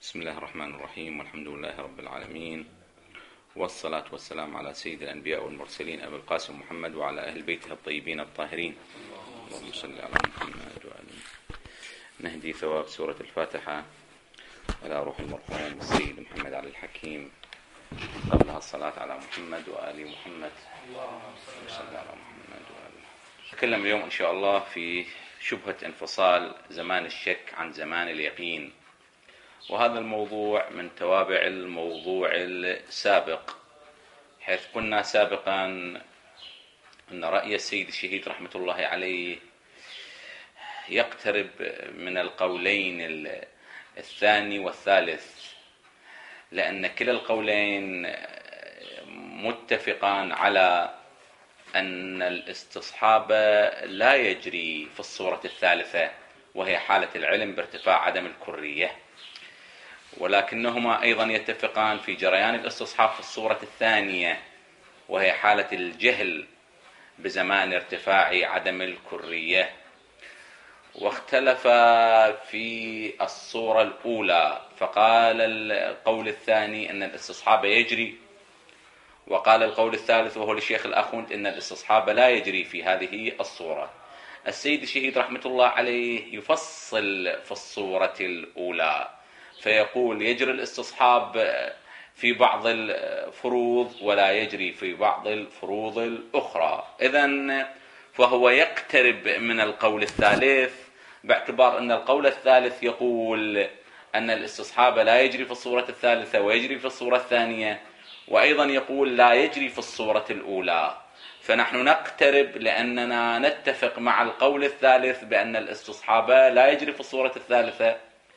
بسم الله الرحمن الرحيم، والحمد لله رب العالمين، والصلاة والسلام على سيد الأنبياء والمرسلين أبي القاسم محمد وعلى أهل بيته الطيبين الطاهرين. اللهم صل على محمد وآله. نهدي ثواب سورة الفاتحة على روح المرحوم السيد محمد علي الحكيم، قبلها الصلاة على محمد وآل محمد. اللهم صل على محمد وآله. نتكلم اليوم إن شاء الله في شبهة انفصال زمان الشك عن زمان اليقين، وهذا الموضوع من توابع الموضوع السابق، حيث قلنا سابقا أن رأي السيد الشهيد رحمة الله عليه يقترب من القولين الثاني والثالث، لأن كلا القولين متفقان على أن الاستصحاب لا يجري في الصورة الثالثة، وهي حالة العلم بارتفاع عدم الكرية، ولكنهما أيضا يتفقان في جريان الاستصحاب في الصورة الثانية، وهي حالة الجهل بزمان ارتفاع عدم الكرية. واختلف في الصورة الأولى، فقال القول الثاني أن الاستصحاب يجري، وقال القول الثالث وهو للشيخ الأخوند أن الاستصحاب لا يجري في هذه الصورة. السيد الشهيد رحمة الله عليه يفصل في الصورة الأولى، فيقول يجري الاستصحاب في بعض الفروض ولا يجري في بعض الفروض الأخرى. إذن فهو يقترب من القول الثالث، باعتبار أن القول الثالث يقول أن الاستصحاب لا يجري في الصورة الثالثة ويجري في الصورة الثانية، وأيضا يقول لا يجري في الصورة الأولى. فنحن نقترب لأننا نتفق مع القول الثالث بأن الاستصحاب لا يجري في الصورة الثالثة،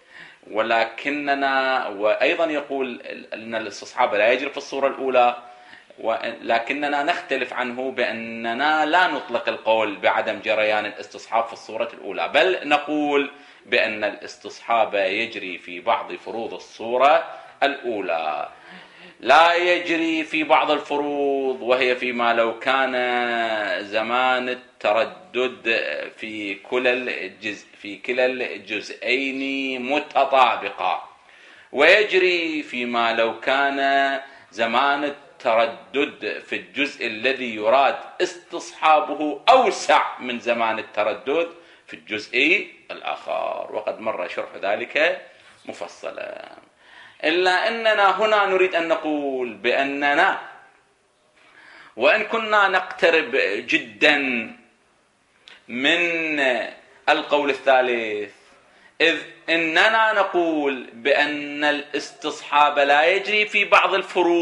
ولكننا وأيضا يقول أن الاستصحاب لا يجري في الصورة الأولى، ولكننا نختلف عنه بأننا لا نطلق القول بعدم جريان الاستصحاب في الصورة الأولى، بل نقول بأن الاستصحاب يجري في بعض فروض الصورة الأولى، لا يجري في بعض الفروض، وهي فيما لو كان زمان التردد في كلا الجزئين متطابقا، ويجري فيما لو كان زمان التردد في الجزء الذي يراد استصحابه أوسع من زمان التردد في الجزء الآخر، وقد مر شرح ذلك مفصلا. إلا أننا هنا نريد أن نقول بأننا وإن كنا نقترب جدا من القول الثالث، إذ إننا نقول بأن الاستصحاب لا يجري في بعض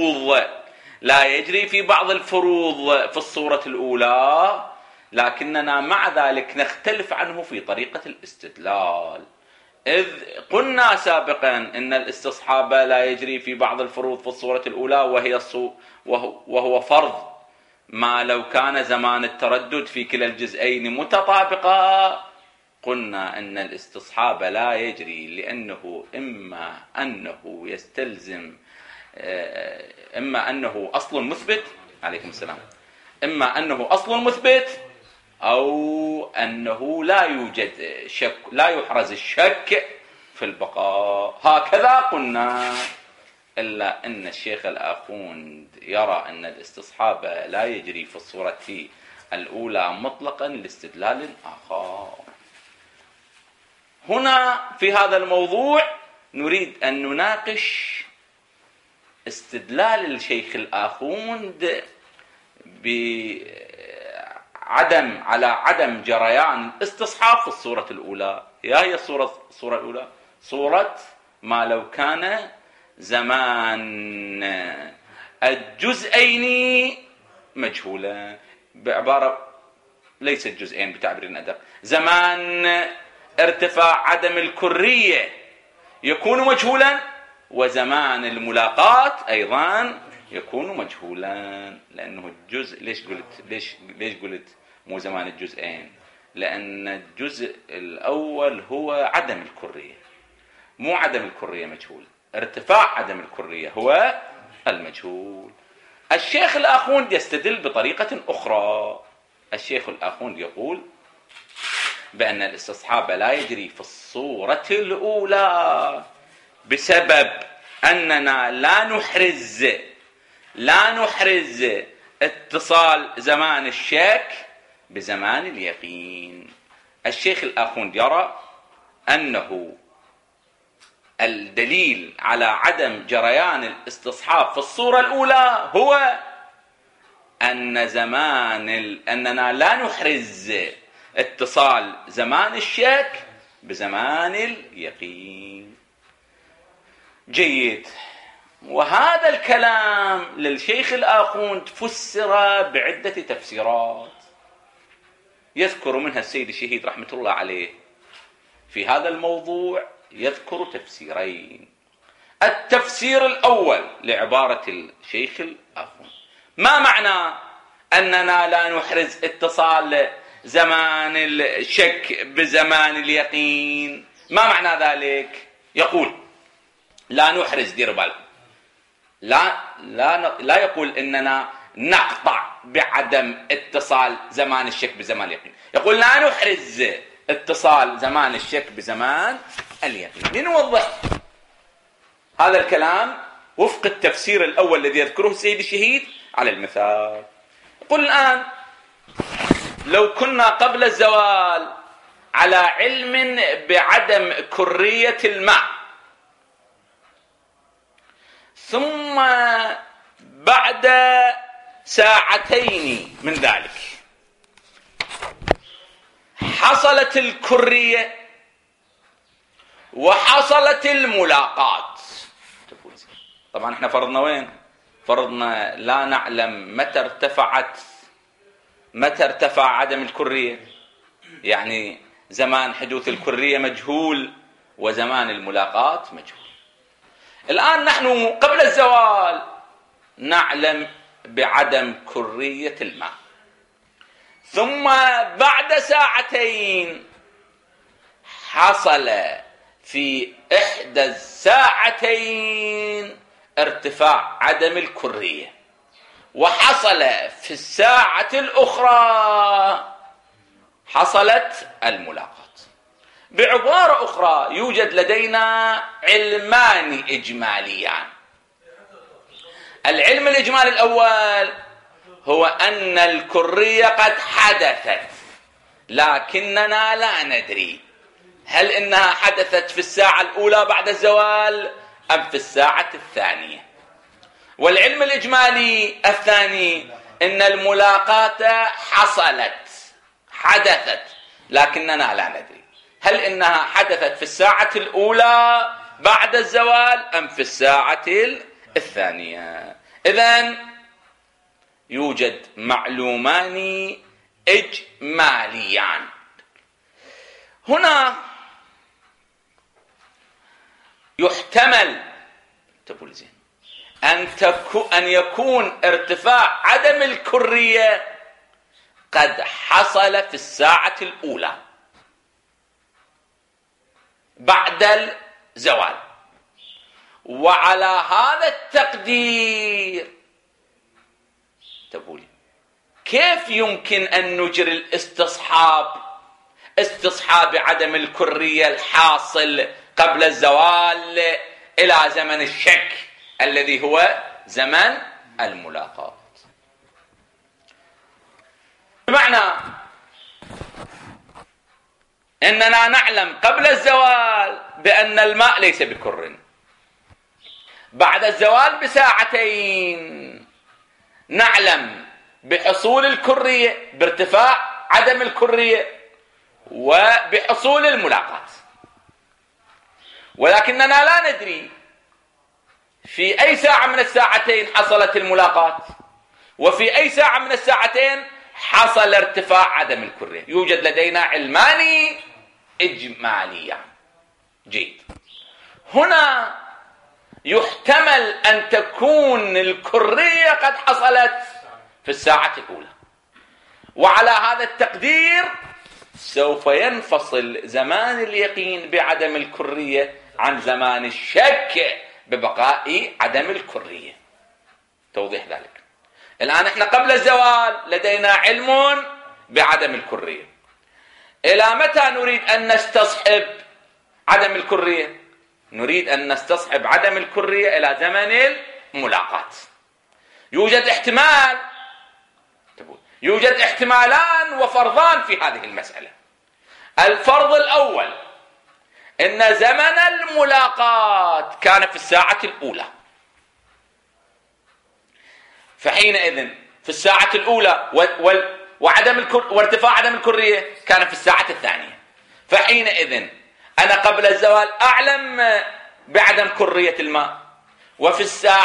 الفروض في الصورة الأولى، لكننا مع ذلك نختلف عنه في طريقة الاستدلال. إذ قلنا سابقا إن الاستصحاب لا يجري في بعض الفروض في الصورة الأولى، وهو فرض ما لو كان زمان التردد في كلا الجزئين متطابقا. قلنا إن الاستصحاب لا يجري لأنه إما أنه أصل مثبت، عليكم السلام، إما أنه أصل مثبت، أو أنه لا يوجد شك، لا يحرز الشك في البقاء، هكذا قلنا. إلا أن الشيخ الآخوند يرى أن الاستصحاب لا يجري في الصورة الأولى مطلقا لاستدلال آخر. هنا في هذا الموضوع نريد أن نناقش استدلال الشيخ الآخوند على عدم جريان الاستصحاب في الصورة الأولى. هي الصورة الأولى صورة ما لو كان زمان الجزئين مجهولا، بعبارة ليس الجزئين بتعبير أدق، زمان ارتفاع عدم الكرية يكون مجهولا، وزمان الملاقات أيضا يكون مجهولا. لأنه الجزء ليش قلت مو زمان الجزئين؟ لأن الجزء الأول هو عدم الكرية، مو عدم الكرية مجهول، ارتفاع عدم الكرية هو المجهول. الشيخ الآخوند يستدل بطريقة أخرى. الشيخ الآخوند يقول بأن الاستصحاب لا يجري في الصورة الأولى بسبب أننا لا نحرز اتصال زمان الشك بزمان اليقين. الشيخ الآخوند يرى أنه الدليل على عدم جريان الاستصحاب في الصورة الأولى هو أننا لا نحرز اتصال زمان الشك بزمان اليقين. جيد. وهذا الكلام للشيخ الآخوند فسر بعدة تفسيرات يذكر منها السيد الشهيد رحمة الله عليه في هذا الموضوع. يذكر تفسيرين. التفسير الأول لعبارة الشيخ الآخوند: ما معنى أننا لا نحرز اتصال زمان الشك بزمان اليقين؟ ما معنى ذلك؟ يقول لا نحرز، دير بالكم، لا يقول إننا نقطع بعدم اتصال زمان الشك بزمان اليقين، يقول لا نحرز اتصال زمان الشك بزمان اليقين. لنوضح هذا الكلام وفق التفسير الأول الذي يذكره السيد الشهيد على المثال. يقول الآن لو كنا قبل الزوال على علم بعدم كرية الماء، ثم بعد ساعتين من ذلك حصلت الكرية وحصلت الملاقات. طبعا احنا فرضنا وين؟ فرضنا لا نعلم متى ارتفع عدم الكرية، يعني زمان حدوث الكرية مجهول وزمان الملاقات مجهول. الآن نحن قبل الزوال نعلم بعدم كرية الماء، ثم بعد ساعتين حصل في إحدى الساعتين ارتفاع عدم الكرية، وحصل في الساعة الأخرى حصلت الملاقات. بعبارة أخرى يوجد لدينا علمان إجماليان. العلم الإجمالي الأول هو أن الكرية قد حدثت، لكننا لا ندري هل إنها حدثت في الساعة الأولى بعد الزوال أم في الساعة الثانية. والعلم الإجمالي الثاني إن الملاقات حدثت، لكننا لا ندري هل إنها حدثت في الساعة الأولى بعد الزوال أم في الساعة الثانية. إذن يوجد معلومان إجماليان. هنا يحتمل أن يكون ارتفاع عدم الكرية قد حصل في الساعة الأولى بعد الزوال. وعلى هذا التقدير كيف يمكن أن نجري استصحاب عدم الكرية الحاصل قبل الزوال إلى زمن الشك الذي هو زمن الملاقات؟ بمعنى إننا نعلم قبل الزوال بأن الماء ليس بكر، بعد الزوال بساعتين نعلم بحصول الكرية، بارتفاع عدم الكرية وبحصول الملاقات، ولكننا لا ندري في أي ساعة من الساعتين حصلت الملاقات وفي أي ساعة من الساعتين حصل ارتفاع عدم الكرية. يوجد لدينا علمان إجماليان. جيد. هنا يحتمل أن تكون الكرية قد حصلت في الساعة الأولى، وعلى هذا التقدير سوف ينفصل زمان اليقين بعدم الكرية عن زمان الشك ببقاء عدم الكرية. توضيح ذلك: الآن احنا قبل الزوال لدينا علم بعدم الكرية. إلى متى نريد أن نستصحب عدم الكرية؟ نريد أن نستصحب عدم الكرية إلى زمن الملاقاة. يوجد احتمالان وفرضان في هذه المسألة. الفرض الأول إن زمن الملاقاة كان في الساعة الأولى، فحينئذ في الساعة الأولى وارتفاع عدم الكرية كان في الساعة الثانية، فحينئذ أنا قبل الزوال أعلم بعدم كرية الماء، وفي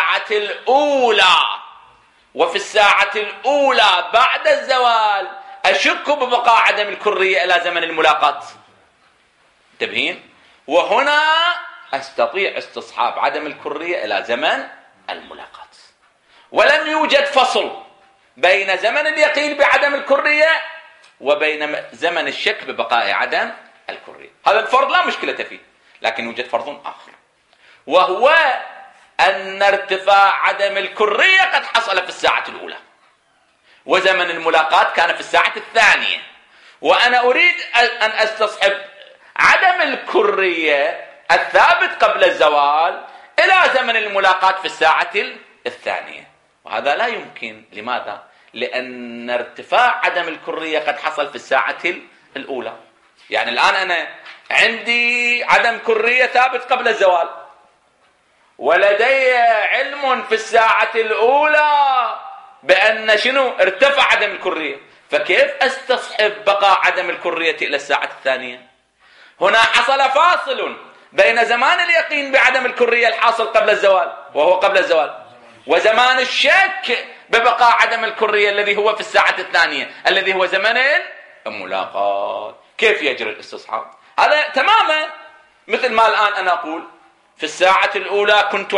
الساعة الأولى بعد الزوال أشك ببقاء عدم الكرية إلى زمن الملاقاة. انتبهين؟ وهنا أستطيع استصحاب عدم الكرية إلى زمن الملاقاة، ولم يوجد فصل بين زمن اليقين بعدم الكرية وبين زمن الشك ببقاء عدم الكرية. هذا الفرض لا مشكلة فيه، لكن يوجد فرض آخر، وهو أن ارتفاع عدم الكرية قد حصل في الساعة الأولى، وزمن الملاقاة كان في الساعة الثانية، وأنا أريد أن أستصحب عدم الكرية الثابت قبل الزوال إلى زمن الملاقاة في الساعة الثانية، وهذا لا يمكن. لماذا؟ لأن ارتفاع عدم الكرية قد حصل في الساعة الأولى. يعني الآن أنا عندي عدم كرية ثابت قبل الزوال، ولدي علم في الساعة الأولى بأن ارتفع عدم الكرية، فكيف أستصحب بقاء عدم الكرية إلى الساعة الثانية؟ هنا حصل فاصل بين زمان اليقين بعدم الكرية الحاصل قبل الزوال وهو قبل الزوال، وزمان الشك ببقاء عدم الكرية الذي هو في الساعة الثانية الذي هو زمن الملاقاة. كيف يجري الاستصحاب؟ هذا تماما مثل ما الآن أنا أقول في الساعة الأولى كنت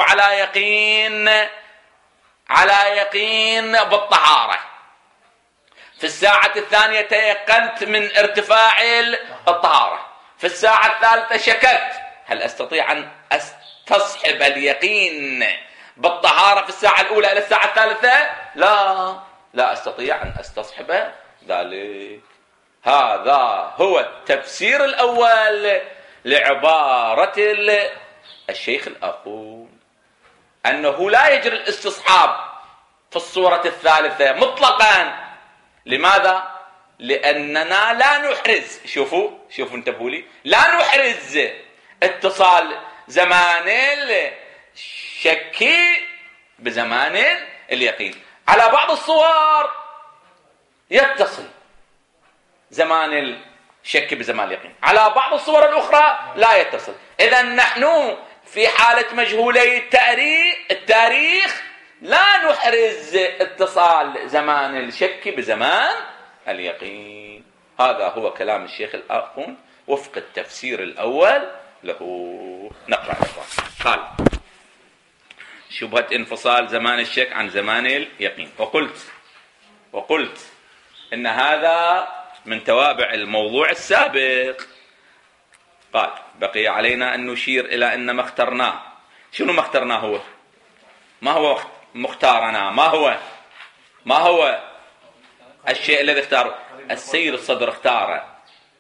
على يقين بالطهارة، في الساعة الثانية تيقنت من ارتفاع الطهارة، في الساعة الثالثة شككت. هل أستطيع أن أستصحب اليقين بالطهارة في الساعة الأولى إلى الساعة الثالثة؟ لا أستطيع أن أستصحب ذلك. هذا هو التفسير الأول لعبارة الشيخ الأخون، أنه لا يجري الاستصحاب في الصورة الثالثة مطلقا. لماذا؟ لأننا لا نحرز، شوفوا انتبهوا لي، لا نحرز اتصال زمان الشك بزمان اليقين. على بعض الصور يتصل زمان الشك بزمان اليقين، على بعض الصور الأخرى لا يتصل. إذن نحن في حالة مجهولي التاريخ لا نحرز اتصال زمان الشك بزمان اليقين. هذا هو كلام الشيخ الأخون وفق التفسير الأول له. نقرأ قال: شبهة انفصال زمان الشك عن زمان اليقين. وقلت إن هذا من توابع الموضوع السابق. قال: بقي علينا أن نشير إلى أن ما اخترناه. شنو ما اخترناه؟ ما هو مختارنا؟ ما هو الشيء الذي اختاره؟ السيد الصدر اختاره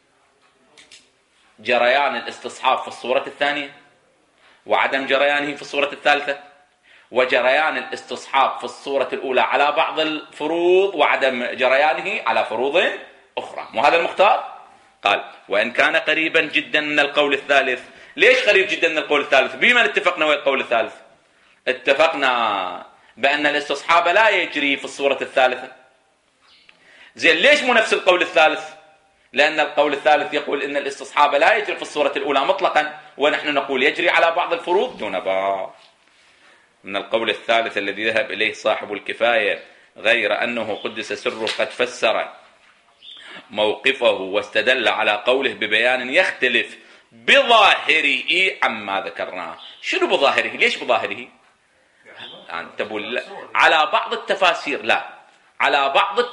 جريان الاستصحاب في الصورة الثانية، وعدم جريانه في الصورة الثالثة، وجريان الاستصحاب في الصورة الأولى على بعض الفروض، وعدم جريانه على فروض أخرى. وهذا المختار. قال: وإن كان قريبا جدا من القول الثالث. ليش قريب جدا من القول الثالث؟ بما اتفقنا هو القول الثالث. اتفقنا بأن الاستصحاب لا يجري في الصورة الثالثة. زين، ليش مو نفس القول الثالث؟ لأن القول الثالث يقول إن الاستصحاب لا يجري في الصورة الأولى مطلقا، ونحن نقول يجري على بعض الفروض دون بعض. من القول الثالث الذي ذهب إليه صاحب الكفاية، غير أنه قدس سره قد فسر موقفه واستدل على قوله ببيان يختلف بظاهره عما ذكرناه. شنو بظاهره؟ ليش بظاهره؟ يعني تقول على بعض التفاسير، لا، على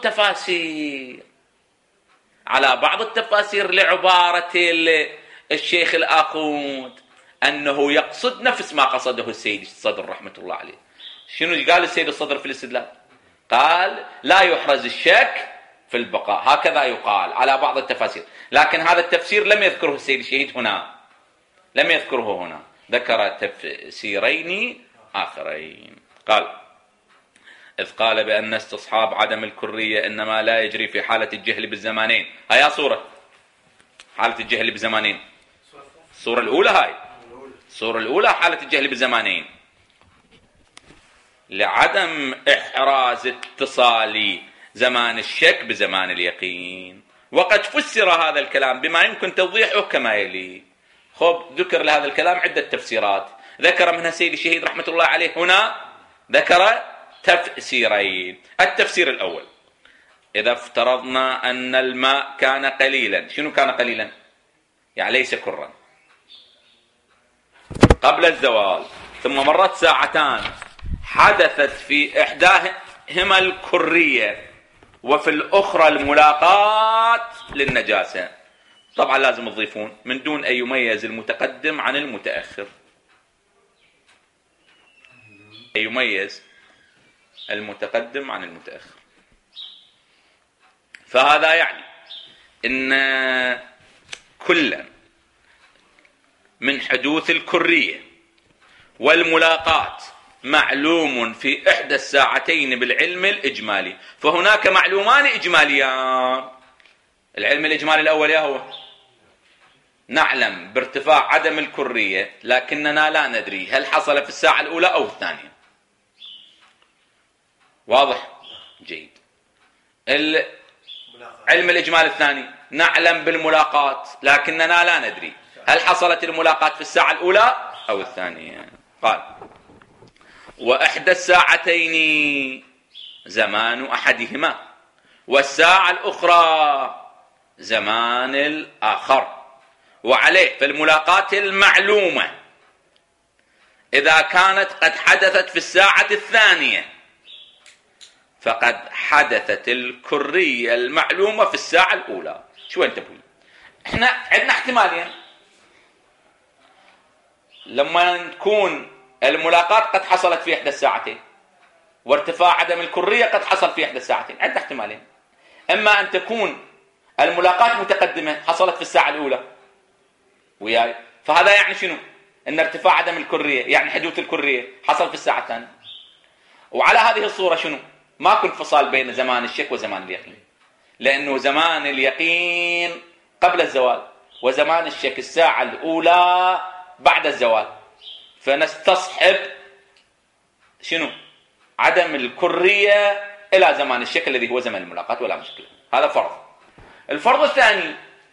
بعض التفاسير لعبارة الشيخ الآخوند أنه يقصد نفس ما قصده السيد الصدر رحمة الله عليه. شنو قال السيد الصدر في الاستدلال؟ قال: لا يحرز الشك في البقاء، هكذا يقال على بعض التفاسير، لكن هذا التفسير لم يذكره السيد الشهيد هنا، لم يذكره هنا. ذكر تفسيرين آخرين. قال: إذ قال بأن استصحاب عدم الكرية إنما لا يجري في حالة الجهل بالزمانين. هيا صورة حالة الجهل بزمانين، الصورة الأولى هاي، الصورة الأولى حالة الجهل بالزمانين، لعدم إحراز اتصال زمان الشك بزمان اليقين. وقد فسر هذا الكلام بما يمكن توضيحه كما يلي. خب، ذكر لهذا الكلام عدة تفسيرات، ذكر منها سيد الشهيد رحمة الله عليه هنا، ذكر تفسيرين. التفسير الأول: إذا افترضنا أن الماء كان قليلا. شنو كان قليلا؟ يعني ليس كرا، قبل الزوال، ثم مرت ساعتان حدثت في إحداهما الكرية وفي الأخرى الملاقات للنجاسة. طبعا لازم تضيفون من دون أن يميز المتقدم عن المتأخر، يميز المتقدم عن المتأخر. فهذا يعني إن كلا من حدوث الكرية والملاقات معلوم في إحدى الساعتين بالعلم الإجمالي. فهناك معلومان إجماليان. العلم الإجمالي الأول هو نعلم بارتفاع عدم الكرية، لكننا لا ندري هل حصل في الساعة الأولى أو الثانية. واضح؟ جيد. العلم الإجمالي الثاني نعلم بالملاقات، لكننا لا ندري هل حصلت الملاقات في الساعة الأولى أو الثانية. قال: وإحدى الساعتين زمان أحدهما والساعة الأخرى زمان الآخر. وعليه فالملاقات المعلومة إذا كانت قد حدثت في الساعة الثانية فقد حدثت الكرية المعلومة في الساعة الأولى. شو أنت بقول؟ إحنا عندنا احتمالين. لما تكون الملاقات قد حصلت في إحدى الساعتين وارتفاع عدم الكرية قد حصل في إحدى الساعتين، عندنا احتمالين: إما أن تكون الملاقات متقدمة حصلت في الساعة الأولى وياي، فهذا يعني شنو؟ أن ارتفاع عدم الكرية يعني حدوث الكرية حصل في الساعة الثانية. وعلى هذه الصورة شنو؟ ماكو انفصال بين زمان الشك وزمان اليقين، لأنه زمان اليقين قبل الزوال وزمان الشك الساعة الأولى بعد الزوال، فنستصحب شنو؟ عدم الكرية إلى زمان الشك الذي هو زمن الملاقات، ولا مشكلة. هذا فرض. الفرض الثاني: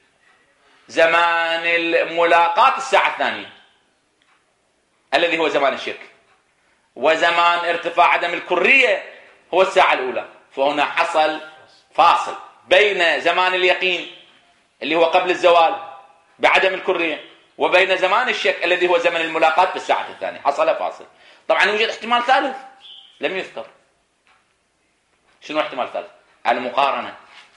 زمان الملاقات الساعة الثانية الذي هو زمان الشك، وزمان ارتفاع عدم الكرية هو الساعة الأولى. فهنا حصل فاصل بين زمان اليقين اللي هو قبل الزوال بعدم الكرية وبين زمان الشك الذي هو زمن الملاقات في الساعة الثانية، حصل فاصل. طبعا يوجد احتمال ثالث لم يذكر. شنو احتمال ثالث؟ المقارنة.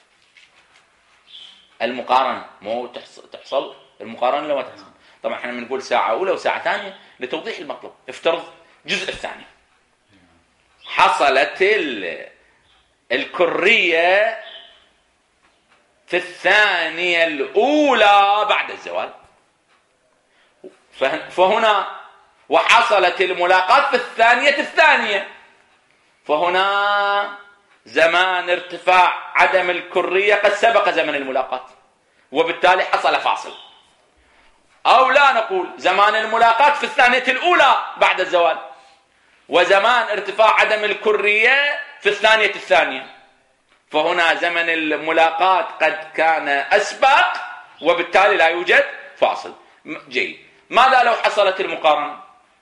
المقارنة مو تحصل المقارنة لو ما تحصل. طبعا احنا بنقول ساعة أولى وساعة ثانية لتوضيح المطلب. افترض الجزء الثاني حصلت الكرية في الثانية الأولى بعد الزوال، فهنا وحصلت الملاقات في الثانية الثانية، فهنا زمان ارتفاع عدم الكرية قد سبق زمن الملاقات وبالتالي حصل فاصل. أو لا نقول زمان الملاقات في الثانية الأولى بعد الزوال وزمان ارتفاع عدم الكرية في الثانية الثانية، فهنا زمن الملاقات قد كان أسبق وبالتالي لا يوجد فاصل. جيد. ماذا لو حصلت المقارنة؟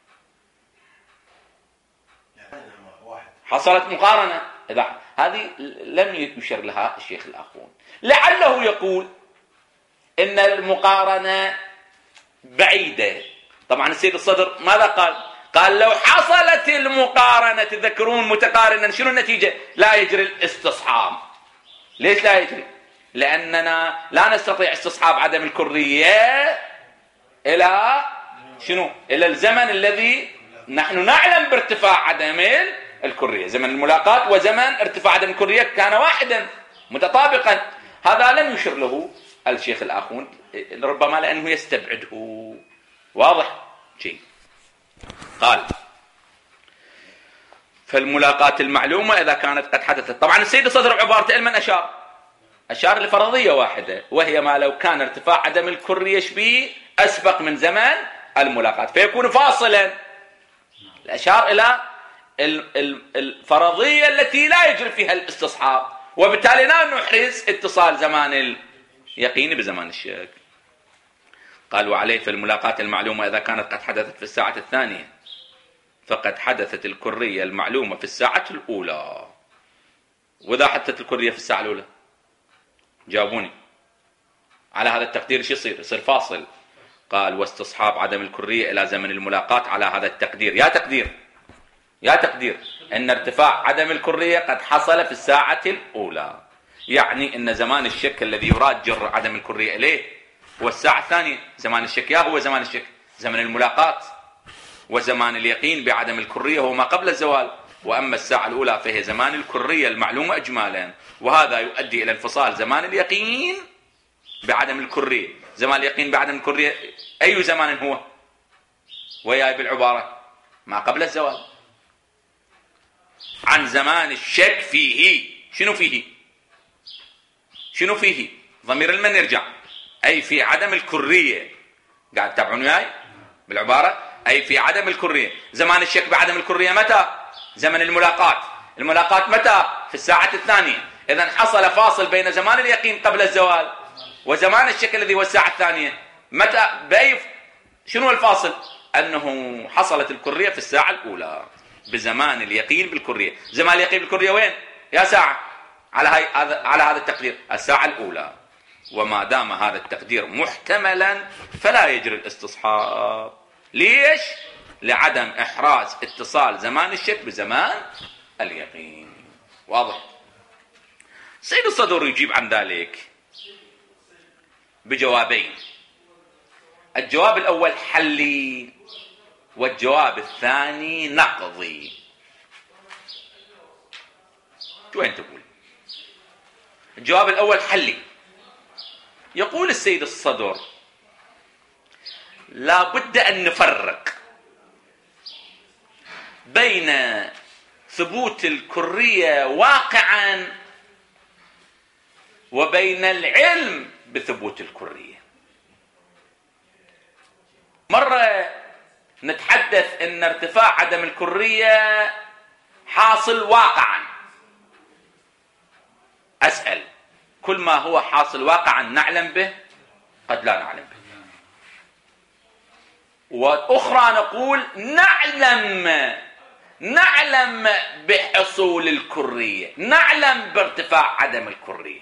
حصلت مقارنة. إذا هذه لم يشر لها الشيخ الآخون، لعله يقول إن المقارنة بعيدة. طبعا السيد الصدر ماذا قال؟ قال لو حصلت المقارنة، تذكرون متقارنا، شنو النتيجة؟ لا يجري الاستصحاب. ليش لا يجري؟ لأننا لا نستطيع استصحاب عدم الكرية إلى شنو؟ إلى الزمن الذي نحن نعلم بارتفاع عدم الكرية. زمن الملاقات وزمن ارتفاع عدم الكرية كان واحدا متطابقا. هذا لم يشر له الشيخ الآخون، ربما لأنه يستبعده. واضح؟ جيد. قال فالملاقات المعلومة إذا كانت قد حدثت. طبعا السيد الصدر عبارة من أشار لفرضية واحدة، وهي ما لو كان ارتفاع عدم الكرية شبيه أسبق من زمن الملاقات فيكون فاصلا. الأشار إلى الفرضية التي لا يجري فيها الاستصحاب، وبالتالي لا نحرز اتصال زمان اليقين بزمان الشك. قال وعليه فالملاقات المعلومة إذا كانت قد حدثت في الساعة الثانية فقد حدثت الكرية المعلومة في الساعة الأولى. وإذا حدثت الكرية في الساعة الأولى جاوبوني على هذا التقدير شو يصير فاصل. قال واستصحاب عدم الكرية إلى زمن الملاقات على هذا التقدير. يا تقدير أن ارتفاع عدم الكرية قد حصل في الساعة الأولى، يعني أن زمان الشك الذي يراد جر عدم الكرية إليه هو الساعة الثانية. زمان الشك هو زمان الشك زمن الملاقات، وزمان اليقين بعدم الكرية هو ما قبل الزوال. وأما الساعة الأولى فهي زمان الكرية المعلومة إجمالا، وهذا يؤدي إلى انفصال زمان اليقين بعدم الكرية. زمان اليقين بعدم الكرية أي زمان هو؟ وياي بالعبارة ما قبل الزوال، عن زمان الشك فيه. شنو فيه؟ ضمير المن يرجع، أي في عدم الكرية. قاعد تتابعون وياي بالعبارة؟ أي في عدم الكرية. زمان الشك بعدم الكرية متى؟ زمن الملاقات متى؟ في الساعة الثانية. إذن حصل فاصل بين زمان اليقين قبل الزوال وزمان الشك الذي هو الساعة الثانية. متى؟ شنو الفاصل؟ أنه حصلت الكرية في الساعة الأولى بزمان اليقين بالكرية. زمان اليقين بالكرية وين؟ يا ساعة على هذا التقدير الساعة الأولى. وما دام هذا التقدير محتملا فلا يجري الاستصحاب. ليش؟ لعدم إحراز اتصال زمان الشك بزمان اليقين. واضح؟ سيد الصدر يجيب عن ذلك بجوابين. الجواب الأول حلي، والجواب الثاني نقضي. وين تقول؟ الجواب الأول حلي. يقول السيد الصدر لا بد أن نفرق بين ثبوت الكرية واقعا وبين العلم بثبوت الكرية. مرة نتحدث أن ارتفاع عدم الكرية حاصل واقعا. أسأل كل ما هو حاصل واقعا نعلم به؟ قد لا نعلم به. وأخرى نقول نعلم بحصول الكرية، نعلم بارتفاع عدم الكرية.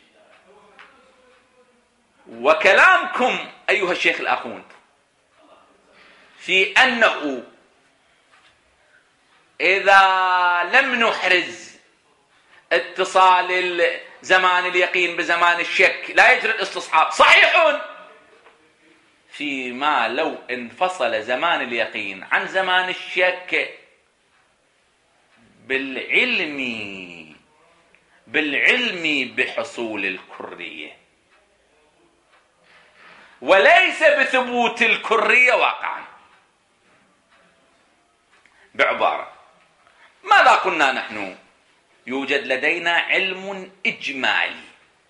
وكلامكم أيها الشيخ الأخوند في أنه إذا لم نحرز اتصال زمان اليقين بزمان الشك لا يجري الاستصحاب صحيح، فيما لو انفصل زمان اليقين عن زمان الشك بالعلم بحصول الكرية وليس بثبوت الكرية واقعا. بعبارة ماذا قلنا نحن؟ يوجد لدينا علم إجمالي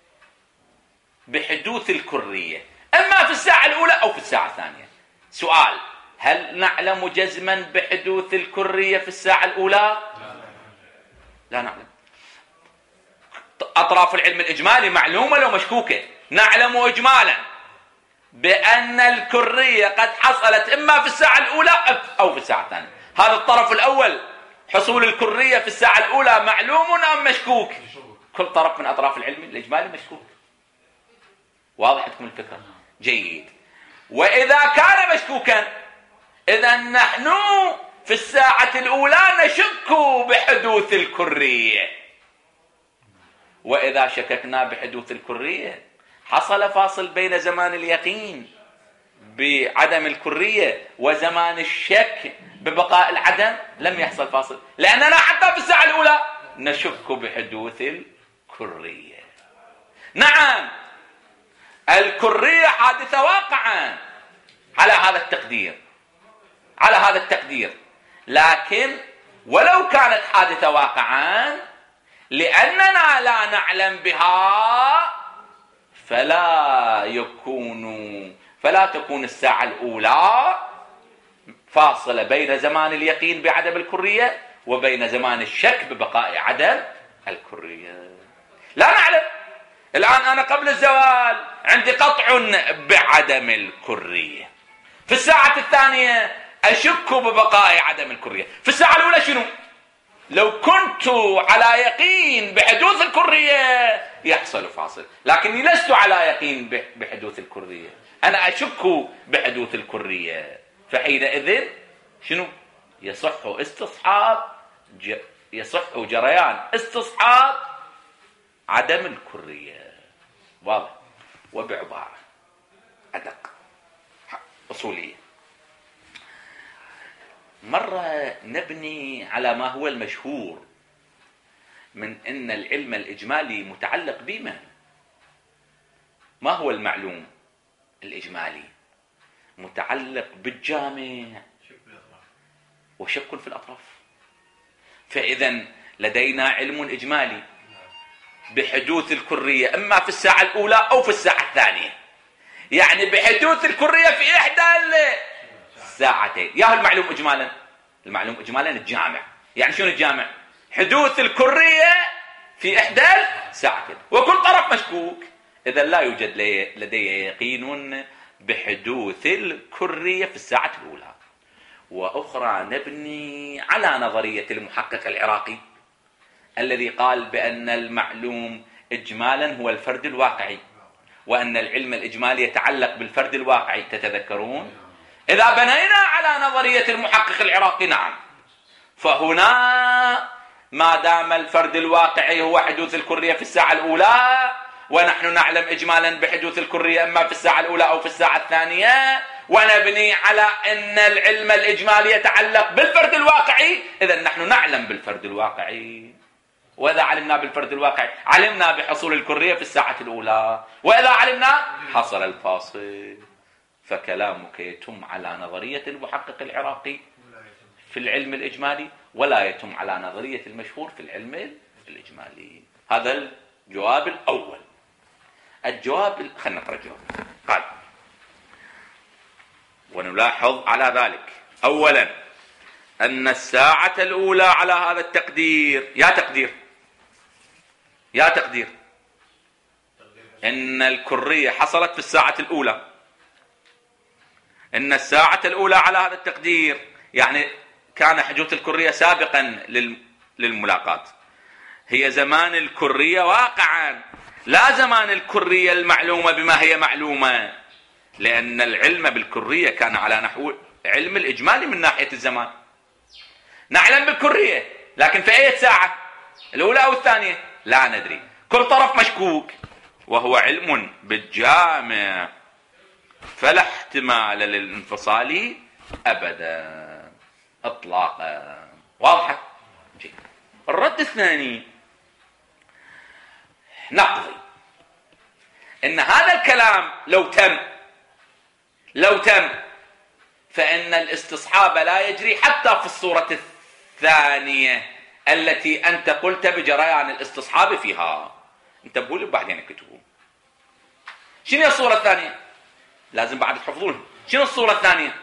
بحدوث الكرية إما في الساعة الأولى أو في الساعة الثانية. سؤال: هل نعلم جزما بحدوث الكرية في الساعة الأولى؟ لا نعلم. أطراف العلم الإجمالي معلومة لو مشكوكة. نعلم إجمالا بأن الكرية قد حصلت إما في الساعة الأولى أو في الساعة الثانية. هذا الطرف الأول حصول الكرية في الساعة الأولى معلوم أم مشكوك؟ كل طرف من أطراف العلم الإجمالي مشكوك. واضح لكم الفكرة؟ جيد. وإذا كان مشكوكا إذا نحن في الساعة الأولى نشك بحدوث الكرية، وإذا شككنا بحدوث الكرية حصل فاصل بين زمان اليقين بعدم الكرية وزمان الشك ببقاء العدم، لم يحصل فاصل لأننا حتى في الساعة الأولى نشك بحدوث الكرية. نعم الكرية حادثة واقعا على هذا التقدير، على هذا التقدير، لكن ولو كانت حادثة واقعا لأننا لا نعلم بها فلا تكون الساعة الأولى فاصلة بين زمان اليقين بعدم الكرية وبين زمان الشك ببقاء عدم الكرية. لا نعلم. الآن أنا قبل الزوال عندي قطع بعدم الكرية، في الساعة الثانية أشك ببقاء عدم الكرية. في الساعة الأولى شنو؟ لو كنت على يقين بحدوث الكرية يحصل فاصل، لكني لست على يقين بحدوث الكرية، أنا أشك بحدوث الكرية، فحينئذ شنو؟ يصح جريان استصحاب عدم الكرية. واضح؟ وبعبارة أدق أصولية، مرة نبني على ما هو المشهور من أن العلم الإجمالي متعلق بمن؟ ما هو المعلوم الإجمالي؟ متعلق بالجامع وشك في الأطراف. فإذا لدينا علم إجمالي بحدوث الكرية إما في الساعة الأولى أو في الساعة الثانية، يعني بحدوث الكرية في إحدى الساعتين. ياهو المعلوم إجمالا. المعلوم إجمالا الجامع، يعني شنو الجامع؟ حدوث الكرية في إحدى الساعتين، وكل طرف مشكوك. إذا لا يوجد لدي يقين بحدوث الكرية في الساعة الأولى. وأخرى نبني على نظرية المحقق العراقي الذي قال بأن المعلوم إجمالا هو الفرد الواقعي، وأن العلم الإجمالي يتعلق بالفرد الواقعي. تتذكرون؟ إذا بنينا على نظرية المحقق العراقي نعم، فهنا ما دام الفرد الواقعي هو حدوث الكرية في الساعة الأولى، ونحن نعلم إجمالا بحدوث الكرية إما في الساعة الأولى أو في الساعة الثانية، ونبني على أن العلم الإجمالي يتعلق بالفرد الواقعي، إذا نحن نعلم بالفرد الواقعي. وإذا علمنا بالفرد الواقعي علمنا بحصول الكرية في الساعة الأولى، وإذا علمنا حصل الفاصل. فكلامك يتم على نظرية المحقق العراقي في العلم الإجمالي، ولا يتم على نظرية المشهور في العلم الإجمالي. هذا الجواب الأول. خلنا نقرأ الجواب. قال: ونلاحظ على ذلك أولا أن الساعة الأولى على هذا التقدير، يا تقدير إن الكرية حصلت في الساعة الأولى، إن الساعة الأولى على هذا التقدير يعني كان حدوث الكرية سابقا للملاقات، هي زمان الكرية واقعا، لا زمان الكرية المعلومة بما هي معلومة، لأن العلم بالكرية كان على نحو علم الإجمالي من ناحية الزمان. نعلم بالكرية، لكن في أي ساعة؟ الأولى أو الثانية؟ لا ندري، كل طرف مشكوك، وهو علم بالجامع، فلا احتمال للانفصال أبدا إطلاقا. واضحة؟ الرد الثاني نقضي إن هذا الكلام لو تم فإن الاستصحاب لا يجري حتى في الصورة الثانية التي أنت قلت بجريان الاستصحاب فيها. انتبهوا لي بعدين اكتبوا. شنو الصورة الثانية؟ لازم بعد تحفظونها. شنو الصورة الثانية؟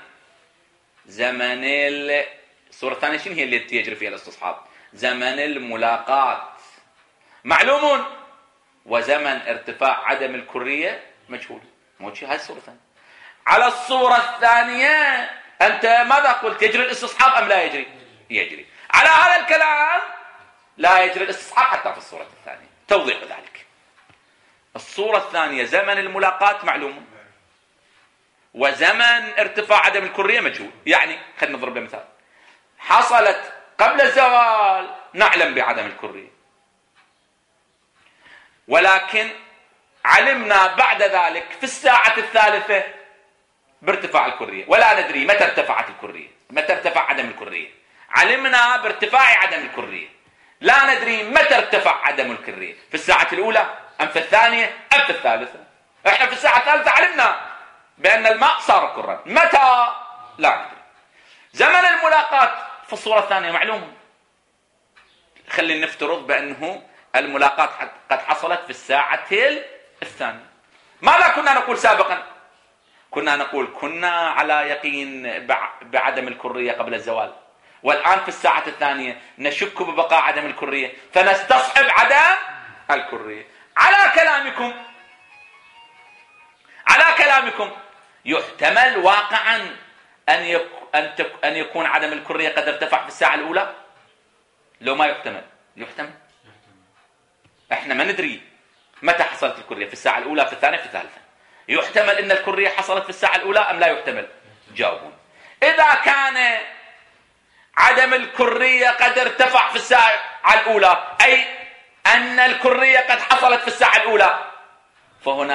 الصورة الثانية شنو هي اللي يجري فيها الاستصحاب؟ زمن الملاقات معلوم، وزمن ارتفاع عدم الكرية مجهول. هاي الصورة الثانية. على الصورة الثانية أنت ماذا قلت؟ يجري الاستصحاب أم لا يجري؟ يجري. على هذا الكلام لا يجري الاستصحاب حتى في الصورة الثانية. توضيح ذلك: الصورة الثانية زمن الملاقات معلوم، وزمن ارتفاع عدم الكرية مجهول. يعني خلينا نضرب مثال: حصلت قبل الزوال نعلم بعدم الكرية، ولكن علمنا بعد ذلك في الساعة الثالثة بارتفاع الكرية، ولا ندري متى ارتفعت الكرية، متى ارتفع عدم الكرية. علمنا بارتفاع عدم الكرية، لا ندري متى ارتفع عدم الكرية، في الساعة الأولى أم في الثانية أم في الثالثة. احنا في الساعة الثالثة علمنا بأن الماء صار كرا، متى؟ لا ندري. زمن الملاقاة في الصورة الثانية معلوم. خلينا نفترض بأنه الملاقاة قد حصلت في الساعة الثانية. ماذا كنا نقول سابقا؟ كنا نقول كنا على يقين بعدم الكرية قبل الزوال، والآن في الساعة الثانية نشك ببقاء عدم الكرية فنستصحب عدم الكرية. على كلامكم يحتمل واقعا أن يكون عدم الكرية قد ارتفع في الساعة الأولى؟ لو ما يحتمل احنا ما ندري متى حصلت الكرية، في الساعة الأولى، في الثانية، في الثالثة. يحتمل أن الكرية حصلت في الساعة الأولى أم لا يحتمل؟ جاوبون. إذا كان عدم الكرية قد ارتفع في الساعة الأولى، أي أن الكرية قد حصلت في الساعة الأولى، فهنا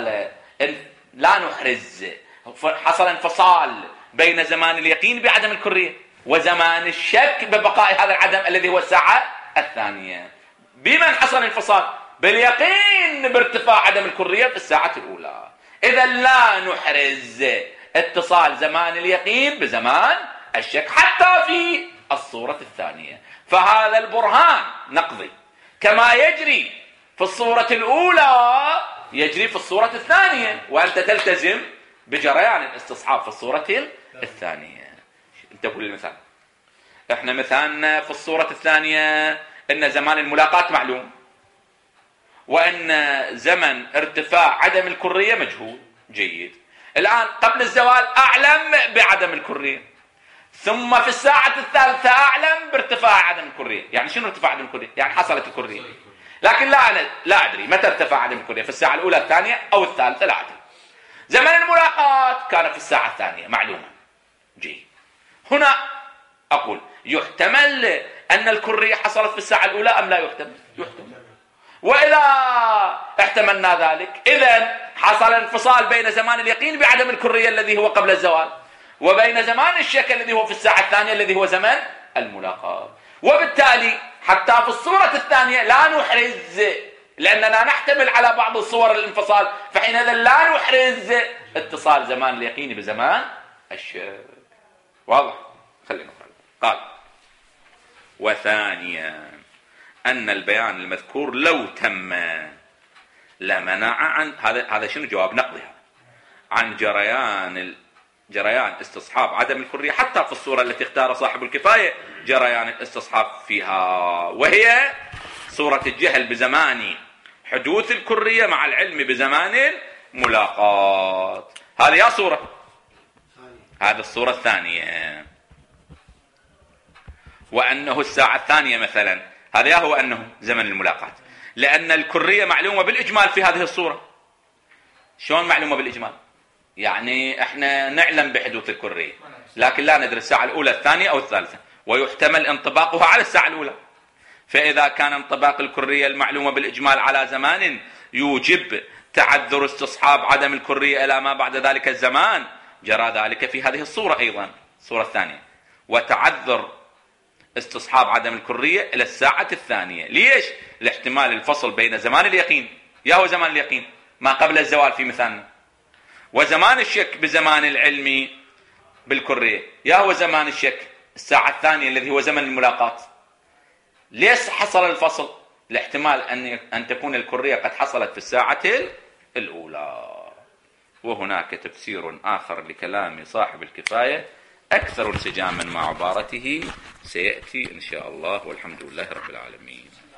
حصل انفصال بين زمان اليقين بعدم الكرية وزمان الشك ببقاء هذا العدم الذي هو الساعة الثانية. بمن حصل انفصال؟ باليقين بارتفاع عدم الكرية في الساعة الأولى. إذا لا نحرز اتصال زمان اليقين بزمان الشك حتى في الصورة الثانية. فهذا البرهان نقضي كما يجري في الصورة الأولى يجري في الصورة الثانية، وأنت تلتزم بجريان الاستصحاب في الصورة الثانية. انتبهوا للمثال. احنا مثالنا في الصورة الثانية ان زمان الملاقاة معلوم، وان زمن ارتفاع عدم الكرية مجهول. جيد. الآن قبل الزوال أعلم بعدم الكرية، ثم في الساعة الثالثة أعلم بارتفاع عدم الكرية. يعني شنو ارتفاع عدم الكرية؟ يعني حصلت الكرية، لكن لا أدري متى ارتفع عدم الكرية، في الساعة الأولى، الثانية، أو الثالثة، لا أدري. زمن الملاقاة كان في الساعة الثانية معلومة. جيد. هنا أقول يحتمل أن الكرية حصلت في الساعة الأولى أم لا يحتمل؟ يحتمل. وإذا احتملنا ذلك، إذن حصل انفصال بين زمان اليقين بعدم الكرية الذي هو قبل الزوال، وبين زمان الشك الذي هو في الساعة الثانية الذي هو زمن الملاقاة. وبالتالي حتى في الصورة الثانية لا نحرز، لأننا نحتمل على بعض الصور الانفصال، فحينئذ لا نحرز اتصال زمان اليقين بزمان الشك. واضح؟ خلينا نقرأ. قال: وثانيا أن البيان المذكور لو تم لمنع عن هذا شنو جواب نقضها عن جريان استصحاب عدم الكرية حتى في الصورة التي اختار صاحب الكفاية جريان الاستصحاب فيها، وهي صورة الجهل بزمان حدوث الكرية مع العلم بزمان الملاقاة. هذه صورة، هذه الصورة الثانية. وأنه الساعة الثانية مثلا، هذا هو أنه زمن الملاقاة، لأن الكرية معلومة بالإجمال في هذه الصورة. شلون معلومة بالإجمال؟ يعني احنا نعلم بحدوث الكرية لكن لا ندري الساعة الأولى، الثانية، أو الثالثة، ويحتمل انطباقها على الساعة الأولى. فإذا كان انطباق الكرية المعلومة بالإجمال على زمان يوجب تعذر استصحاب عدم الكرية إلى ما بعد ذلك الزمان، جرى ذلك في هذه الصورة أيضا، الصورة الثانية، وتعذر استصحاب عدم الكرية إلى الساعة الثانية. ليش؟ لاحتمال الفصل بين زمان اليقين، يا هو زمان اليقين ما قبل الزوال في مثالنا، وزمان الشك بزمان العلم بالكرية، يا هو زمان الشك الساعة الثانية الذي هو زمن الملاقاة. ليش حصل الفصل؟ لاحتمال أن تكون الكرية قد حصلت في الساعة الأولى. وهناك تفسير آخر لكلام صاحب الكفاية أكثر انسجاما مع عبارته سيأتي إن شاء الله، والحمد لله رب العالمين.